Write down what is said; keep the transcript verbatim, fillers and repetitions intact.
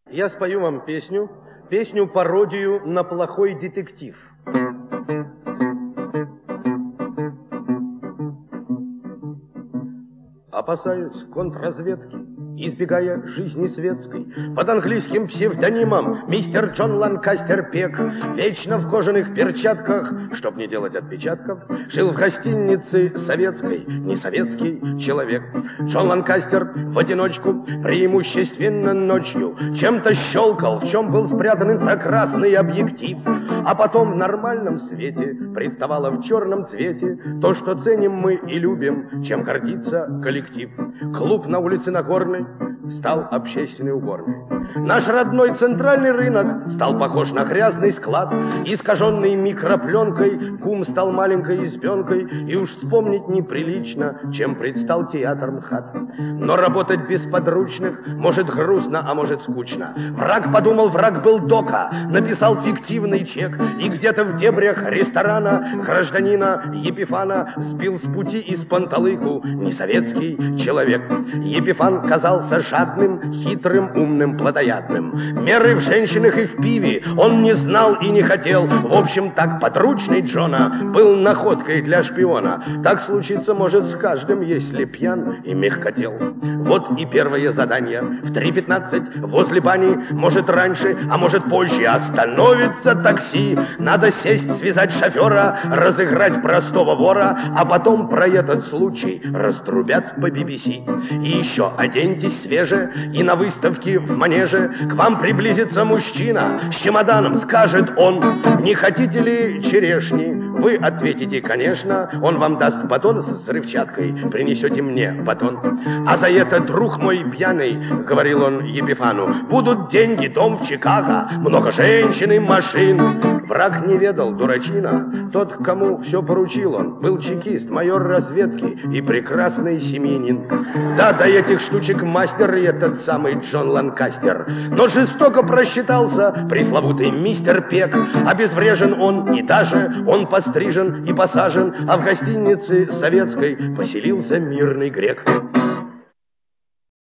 Я спою вам песню, песню-пародию на плохой детектив. Опасаюсь контрразведки, избегая жизни светской, под английским псевдонимом мистер Джон Ланкастер Пек вечно в кожаных перчатках, чтоб не делать отпечатков, жил в гостинице советской, не советский человек. Джон Ланкастер в одиночку, преимущественно ночью, чем-то щелкал, в чем был спрятан инфракрасный объектив, а потом в нормальном свете представало в черном цвете то, что ценим мы и любим, чем гордится коллектив. Клуб на улице Нагорной стал общественной уборной. Наш родной центральный рынок стал похож на грязный склад, искаженный микропленкой, кум стал маленькой избенкой, и уж вспомнить неприлично, чем предстал театр МХАТ. Но работать без подручных может грустно, а может скучно. Враг подумал, враг был дока, написал фиктивный чек, и где-то в дебрях ресторана гражданина Епифана сбил с пути из панталыку несоветский человек. Епифан казался жадным, хитрым, умным, плотоядным. Меры в женщинах и в пиве он не знал и не хотел. В общем, так подручный Джона был находкой для шпиона. Так случиться может с каждым, если пьян и мягкотел. Вот и первое задание. В три пятнадцать возле бани, может раньше, а может позже, остановится такси. Надо сесть, связать шофера, разыграть простого вора, а потом про этот случай раструбят по би би си. И еще оденьтесь свеже, и на выставке в манеже к вам приблизится мужчина с чемоданом, скажет он: не хотите ли черешни? Вы ответите: конечно. Он вам даст батон с взрывчаткой, принесете мне батон. А за это, друг мой пьяный, говорил он Епифану, будут деньги, дом в Чикаго, много женщин и машин. Враг не ведал, дурачина, тот, кому все поручил он, был чекист, майор разведки и прекрасный семьянин. Да, до этих штучек мастер и этот самый Джон Ланкастер. Но жестоко просчитался пресловутый мистер Пек. Обезврежен он и даже он пострижен и посажен, а в гостинице советской поселился мирный грек.